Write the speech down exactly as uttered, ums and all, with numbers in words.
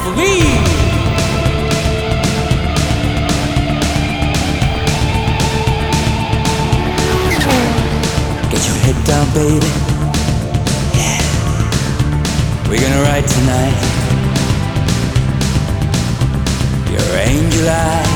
for me. Get your head down, baby. Yeah. We're gonna ride tonight. Your angel eyes